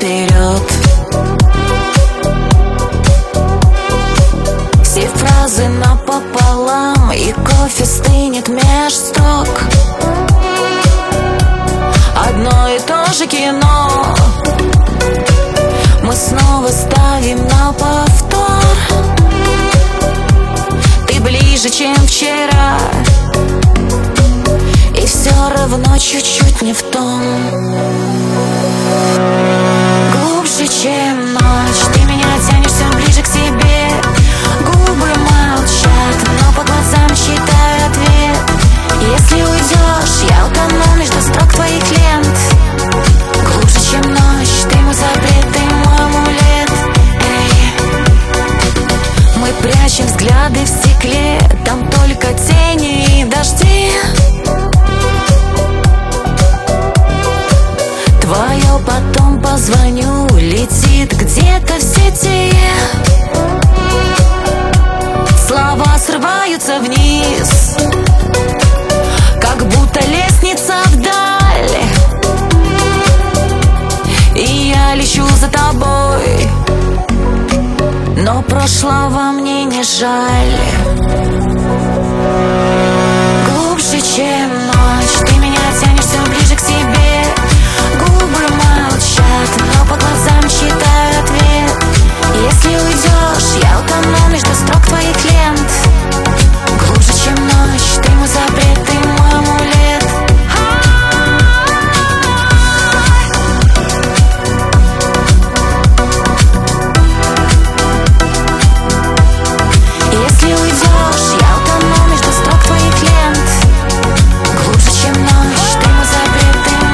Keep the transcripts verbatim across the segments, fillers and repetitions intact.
вперед. Все фразы напополам, и кофе стынет меж строк. Одно и то же кино мы снова ставим на повтор. Ты ближе, чем вчера, и все равно чуть-чуть не в том. Глубже, чем ночь, ты меня тянешь все ближе к себе. Губы молчат, но по глазам читаю ответ. Если уйдешь, я утону между строк твоих лент. Глубже, чем ночь, ты мой запрет, ты мой амулет. Эй. Мы прячем взгляды в стекле, там только тени и дожди. Твое потом позвоню, летит где-то в сети. Слова срываются вниз, как будто лестница вдаль. И я лечу за тобой, но прошлого мне не жаль. Глубже, чем ночь, ты меня тянешь все ближе к себе. Губы молчат, но по глазам читаю ответ. Если уйдешь, я утону между строк твоих лент. Глубже, чем ночь, ты мой запрет, ты мой амулет. Если уйдешь, я утону между строк твоих лент. Глубже, чем ночь, ты мой запрет, ты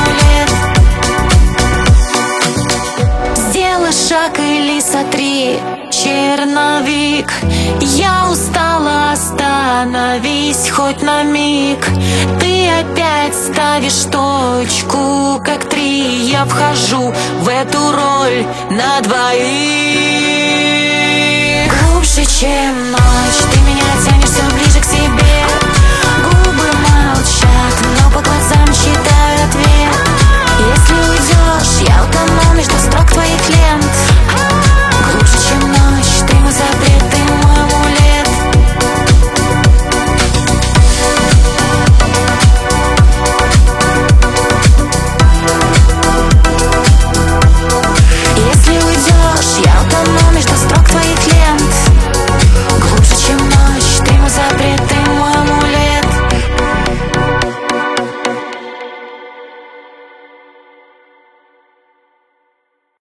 мой амулет. Сделай шаг или сотри, черновик. Я устала, остановись хоть на миг. Ты опять ставишь точку, как три. Я вхожу в эту роль на двоих. Глубже, чем ночь.